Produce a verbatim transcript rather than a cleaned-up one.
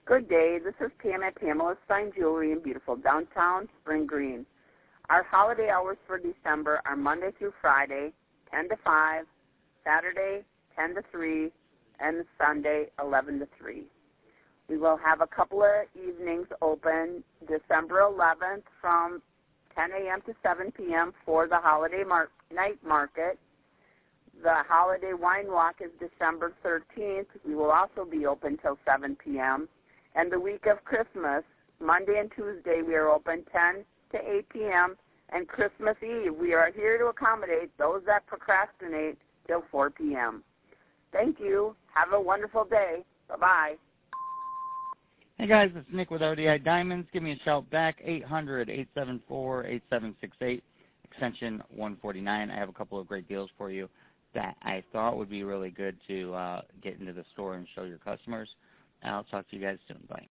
Good day. This is Pam at Pamela's Fine Jewelry in beautiful downtown Spring Green. Our holiday hours for December are Monday through Friday, ten to five, Saturday, ten to three, and Sunday, eleven to three. We will have a couple of evenings open December eleventh from ten a.m. to seven p.m. for the holiday mar- night market. The holiday wine walk is December thirteenth. We will also be open till seven p.m. And the week of Christmas, Monday and Tuesday, we are open ten to eight p.m. And Christmas Eve, we are here to accommodate those that procrastinate till four p.m. Thank you. Have a wonderful day. Bye-bye. Hey, guys, it's Nick with R D I Diamonds. Give me a shout back, eight hundred, eight seven four, eight seven six eight, extension one forty-nine. I have a couple of great deals for you that I thought would be really good to uh, get into the store and show your customers. I'll talk to you guys soon. Bye.